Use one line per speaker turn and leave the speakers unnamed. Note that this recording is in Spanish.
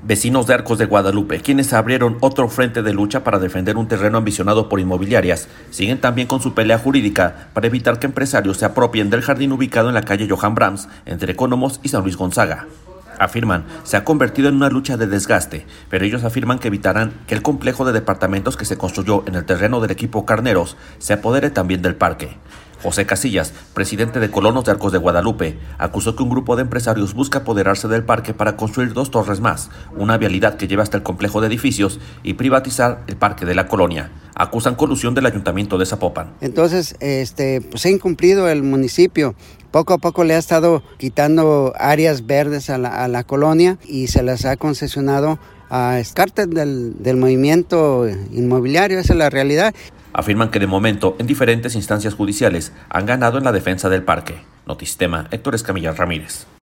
Vecinos de Arcos de Guadalupe, quienes abrieron otro frente de lucha para defender un terreno ambicionado por inmobiliarias, siguen también con su pelea jurídica para evitar que empresarios se apropien del jardín ubicado en la calle Johan Brahms, entre Ecónomos y San Luis Gonzaga. Afirman, se ha convertido en una lucha de desgaste, pero ellos afirman que evitarán que el complejo de departamentos que se construyó en el terreno del equipo Carneros se apodere también del parque. José Casillas, presidente de Colonos de Arcos de Guadalupe, acusó que un grupo de empresarios busca apoderarse del parque para construir 2 torres más, una vialidad que lleva hasta el complejo de edificios y privatizar el parque de la colonia. Acusan colusión del ayuntamiento de Zapopan.
Entonces, pues ha incumplido el municipio. Poco a poco le ha estado quitando áreas verdes a la colonia y se las ha concesionado a cártel del movimiento inmobiliario. Esa es la realidad.
Afirman que de momento, en diferentes instancias judiciales, han ganado en la defensa del parque. Notistema, Héctor Escamilla Ramírez.